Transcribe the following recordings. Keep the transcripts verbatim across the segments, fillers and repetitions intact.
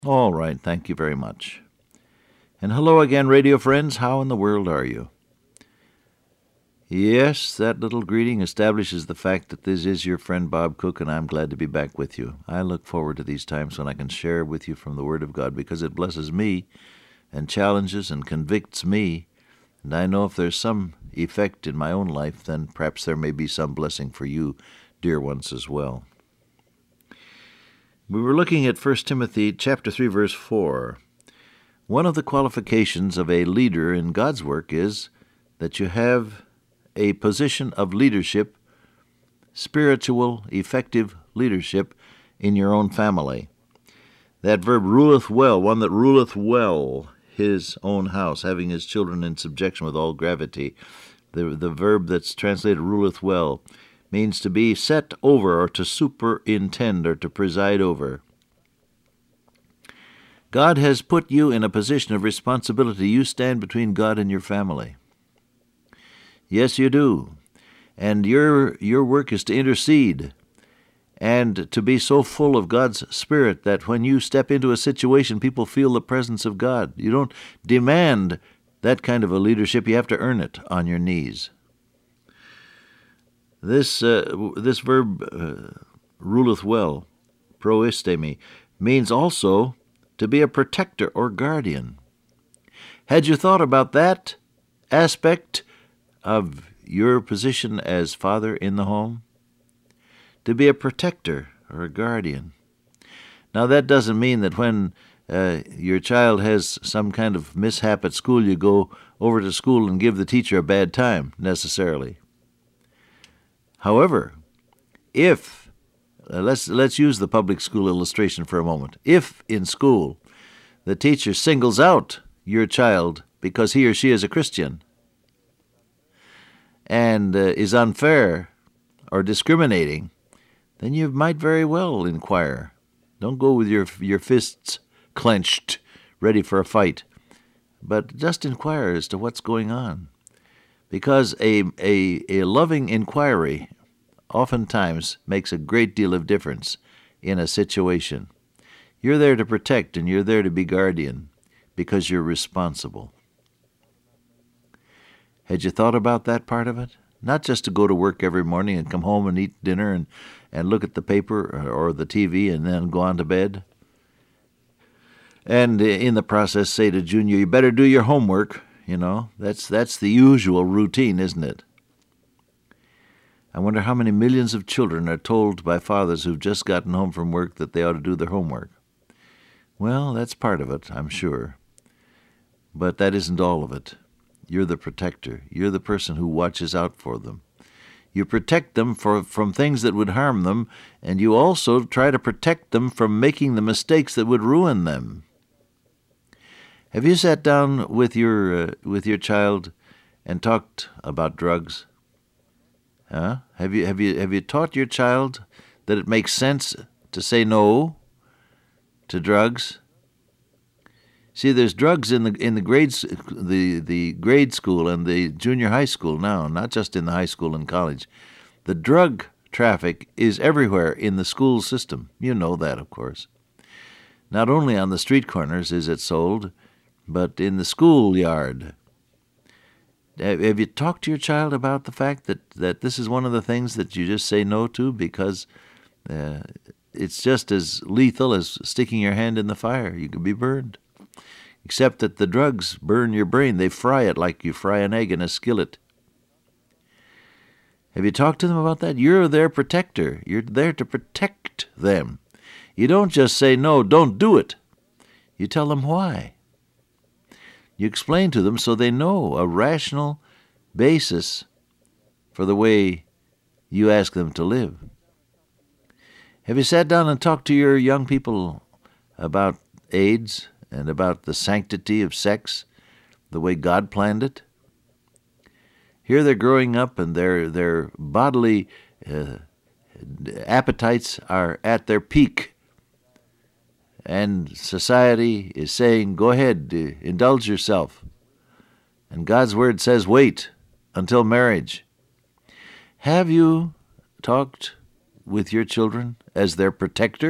All right, thank you very much. And hello again, radio friends. How in the world are you? Yes, that little greeting establishes the fact that this is your friend Bob Cook, and I'm glad to be back with you. I look forward to these times when I can share with you from the Word of God because it blesses me and challenges and convicts me. And I know if there's some effect in my own life, then perhaps there may be some blessing for you, dear ones, as well. We were looking at First Timothy chapter three, verse four. One of the qualifications of a leader in God's work is that you have a position of leadership, spiritual, effective leadership in your own family. That verb ruleth well, one that ruleth well his own house, having his children in subjection with all gravity. The, the verb that's translated ruleth well means to be set over or to superintend or to preside over. God has put you in a position of responsibility. You stand between God and your family. Yes, you do. And your your work is to intercede and to be so full of God's Spirit that when you step into a situation, people feel the presence of God. You don't demand that kind of a leadership. You have to earn it on your knees. This uh, this verb, uh, ruleth well, proistemi, means also to be a protector or guardian. Had you thought about that aspect of your position as father in the home? To be a protector or a guardian. Now, that doesn't mean that when uh, your child has some kind of mishap at school, you go over to school and give the teacher a bad time, necessarily. However, if, uh, let's, let's use the public school illustration for a moment. If in school the teacher singles out your child because he or she is a Christian, and uh, is unfair or discriminating, then you might very well inquire. Don't go with your your fists clenched, ready for a fight, but just inquire as to what's going on. Because a, a, a loving inquiry oftentimes makes a great deal of difference in a situation. You're there to protect and you're there to be guardian because you're responsible. Had you thought about that part of it? Not just to go to work every morning and come home and eat dinner and, and look at the paper or the T V and then go on to bed. And in the process say to Junior, you better do your homework. You know, that's that's the usual routine, isn't it? I wonder how many millions of children are told by fathers who've just gotten home from work that they ought to do their homework. Well, that's part of it, I'm sure. But that isn't all of it. You're the protector. You're the person who watches out for them. You protect them for, from things that would harm them, and you also try to protect them from making the mistakes that would ruin them. Have you sat down with your uh, with your child and talked about drugs? Huh? Have you have you have you taught your child that it makes sense to say no to drugs? See, there's drugs in the in the grades the the grade school and the junior high school now, not just in the high school and college. The drug traffic is everywhere in the school system. You know that, of course. Not only on the street corners is it sold, but in the schoolyard. Have you talked to your child about the fact that, that this is one of the things that you just say no to because uh, it's just as lethal as sticking your hand in the fire? You could be burned. Except that the drugs burn your brain. They fry it like you fry an egg in a skillet. Have you talked to them about that? You're their protector. You're there to protect them. You don't just say, no, don't do it. You tell them why. You explain to them so they know a rational basis for the way you ask them to live. Have you sat down and talked to your young people about AIDS and about the sanctity of sex, the way God planned it? Here they're growing up and their their bodily uh, appetites are at their peak. And society is saying, go ahead, indulge yourself. And God's word says, wait until marriage. Have you talked with your children as their protector?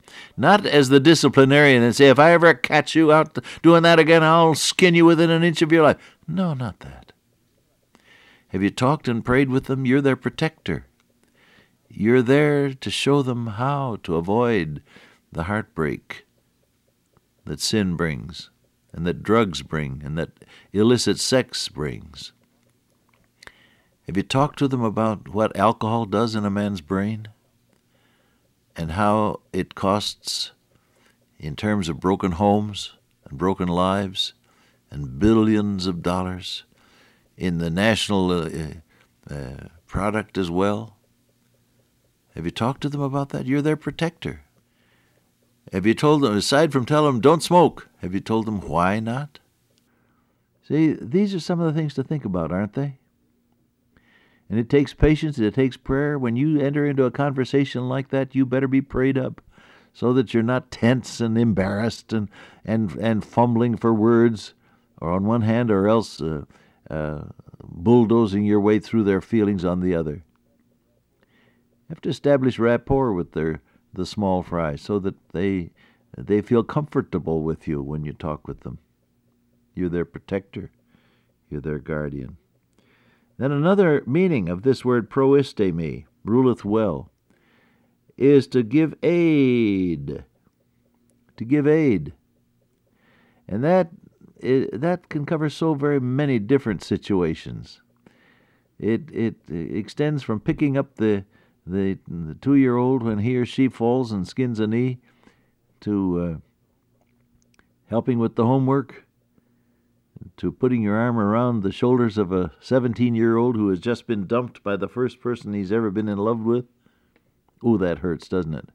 Not as the disciplinarian and say, if I ever catch you out doing that again, I'll skin you within an inch of your life. No, not that. Have you talked and prayed with them? You're their protector. You're there to show them how to avoid the heartbreak that sin brings, and that drugs bring, and that illicit sex brings. Have you talked to them about what alcohol does in a man's brain, and how it costs in terms of broken homes and broken lives and billions of dollars in the national uh, uh, product as well? Have you talked to them about that? You're their protector. Have you told them, aside from telling them, don't smoke, have you told them why not? See, these are some of the things to think about, aren't they? And it takes patience, it takes prayer. When you enter into a conversation like that, you better be prayed up so that you're not tense and embarrassed and, and, and fumbling for words, or on one hand, or else uh, uh, bulldozing your way through their feelings on the other. You have to establish rapport with their the small fry so that they they feel comfortable with you when you talk with them. You're their protector. You're their guardian. Then another meaning of this word proistemi, ruleth well, is to give aid. To give aid. And that it, that can cover so very many different situations. It it, it extends from picking up the The, the two-year-old when he or she falls and skins a knee, to uh, helping with the homework, to putting your arm around the shoulders of a seventeen-year-old who has just been dumped by the first person he's ever been in love with. Ooh, that hurts, doesn't it?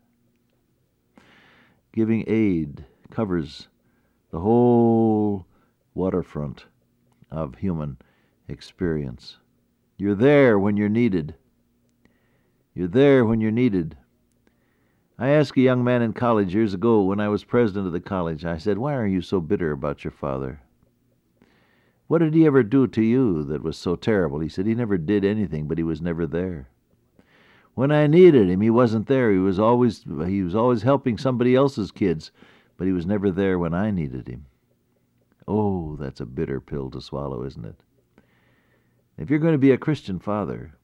Giving aid covers the whole waterfront of human experience. You're there when you're needed. You're there when you're needed. I asked a young man in college years ago when I was president of the college, I said, why are you so bitter about your father? What did he ever do to you that was so terrible? He said, he never did anything, but he was never there. When I needed him, he wasn't there. He was always he was always helping somebody else's kids, but he was never there when I needed him. Oh, that's a bitter pill to swallow, isn't it? If you're going to be a Christian father,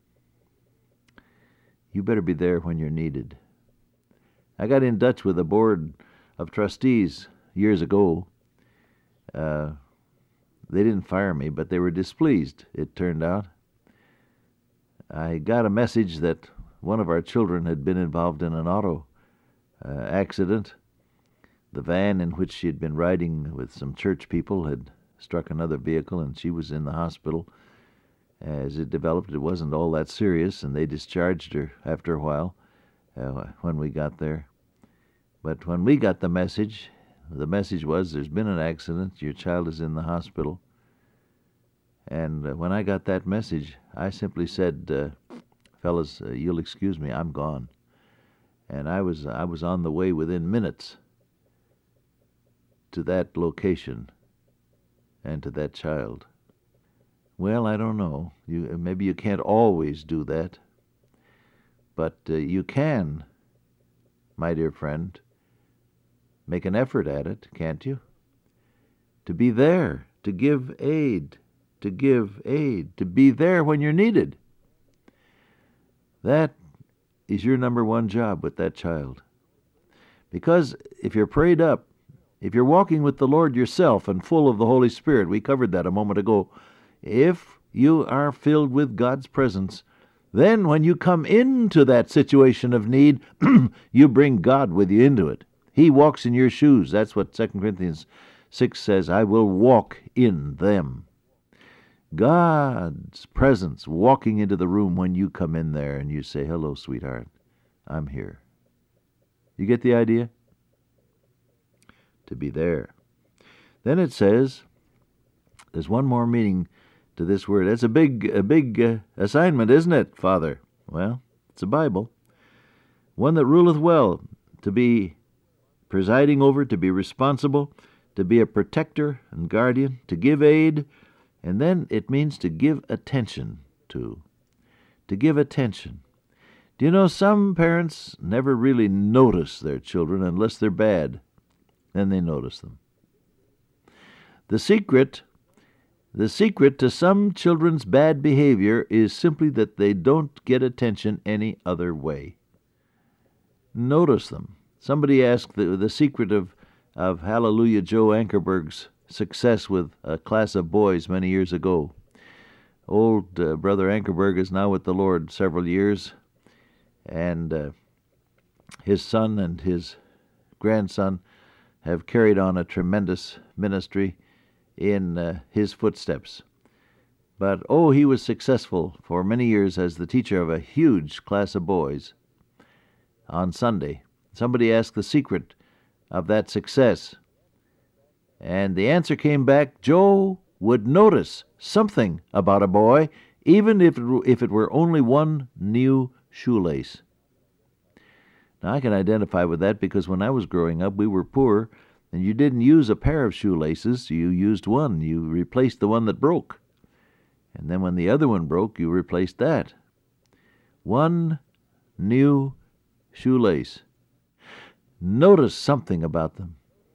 you better be there when you're needed. I got in touch with a board of trustees years ago. Uh, they didn't fire me, but they were displeased, it turned out. I got a message that one of our children had been involved in an auto uh, accident. The van in which she had been riding with some church people had struck another vehicle, and she was in the hospital. As it developed, it wasn't all that serious, and they discharged her after a while uh, when we got there. But when we got the message, the message was, there's been an accident, your child is in the hospital. And uh, when I got that message, I simply said, uh, fellas, uh, you'll excuse me, I'm gone. And I was I was on the way within minutes to that location and to that child. Well, I don't know. You maybe you can't always do that, but uh, you can, my dear friend, make an effort at it, can't you? To be there, to give aid, to give aid, to be there when you're needed. That is your number one job with that child. Because if you're prayed up, if you're walking with the Lord yourself and full of the Holy Spirit, we covered that a moment ago, if you are filled with God's presence, then when you come into that situation of need, you bring God with you into it. He walks in your shoes. That's what Second Corinthians six says, I will walk in them. God's presence walking into the room when you come in there and you say, hello, sweetheart, I'm here. You get the idea? To be there. Then it says, there's one more meaning to this word. That's a big, a big uh, assignment, isn't it, Father? Well, it's a Bible. One that ruleth well, to be presiding over, to be responsible, to be a protector and guardian, to give aid, and then it means to give attention to. To give attention. Do you know some parents never really notice their children unless they're bad? Then they notice them. The secret, the secret to some children's bad behavior is simply that they don't get attention any other way. Notice them. Somebody asked the, the secret of, of Hallelujah Joe Ankerberg's success with a class of boys many years ago. Old uh, Brother Ankerberg is now with the Lord several years, and uh, his son and his grandson have carried on a tremendous ministry in uh, his footsteps. But, oh, he was successful for many years as the teacher of a huge class of boys on Sunday. Somebody asked the secret of that success, and the answer came back: Joe would notice something about a boy, even if it, if it were only one new shoelace. Now, I can identify with that because when I was growing up, we were poor, and you didn't use a pair of shoelaces. You used one. You replaced the one that broke. And then when the other one broke, you replaced that. One new shoelace. Notice something about them.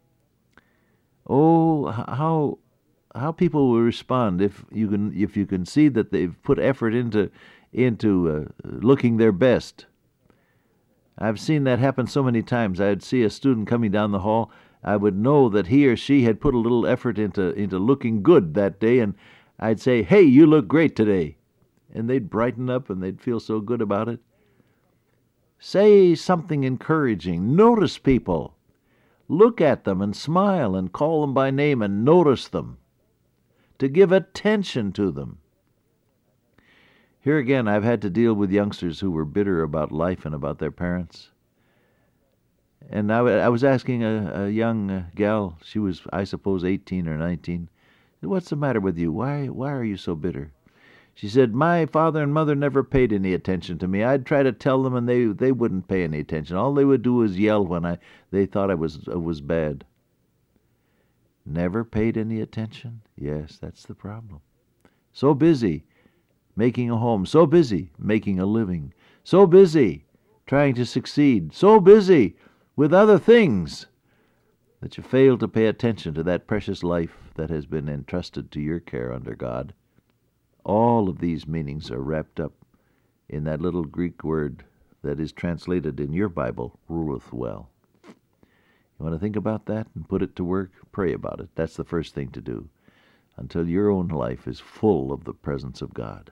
Oh, how how people will respond if you can if you can see that they've put effort into into uh, looking their best. I've seen that happen so many times. I'd see a student coming down the hall. I would know that he or she had put a little effort into into looking good that day, and I'd say, "Hey, you look great today," and they'd brighten up and they'd feel so good about it. Say something encouraging. Notice people. Look at them and smile and call them by name and notice them. To give attention to them. Here again, I've had to deal with youngsters who were bitter about life and about their parents. And I, I was asking a, a young uh, gal, she was, I suppose, eighteen or nineteen, "What's the matter with you? Why, why are you so bitter?" She said, "My father and mother never paid any attention to me. I'd try to tell them, and they, they wouldn't pay any attention. All they would do was yell when I they thought I was uh, was bad." Never paid any attention? Yes, that's the problem. So busy making a home, so busy making a living, so busy trying to succeed, so busy with other things that you fail to pay attention to that precious life that has been entrusted to your care under God. All of these meanings are wrapped up in that little Greek word that is translated in your Bible, ruleth well. You want to think about that and put it to work? Pray about it. That's the first thing to do until your own life is full of the presence of God.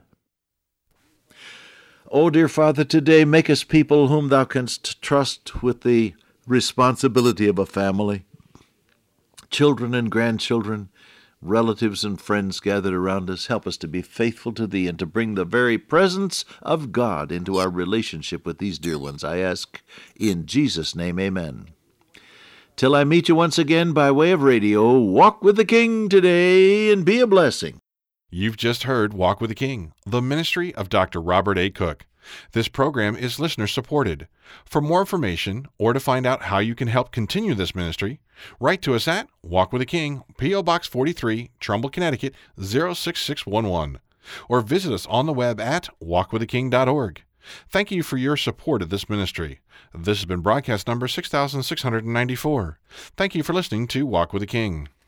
Oh, dear Father, today make us people whom Thou canst trust with the responsibility of a family. Children and grandchildren, relatives and friends gathered around us, help us to be faithful to Thee and to bring the very presence of God into our relationship with these dear ones. I ask in Jesus' name, amen. Till I meet you once again by way of radio, walk with the King today and be a blessing. You've just heard Walk with the King, the ministry of Doctor Robert A. Cook. This program is listener-supported. For more information or to find out how you can help continue this ministry, write to us at Walk with the King, P O. Box forty-three, Trumbull, Connecticut, zero six six one one, or visit us on the web at walk with the king dot org. Thank you for your support of this ministry. This has been broadcast number six thousand six hundred ninety-four. Thank you for listening to Walk with the King.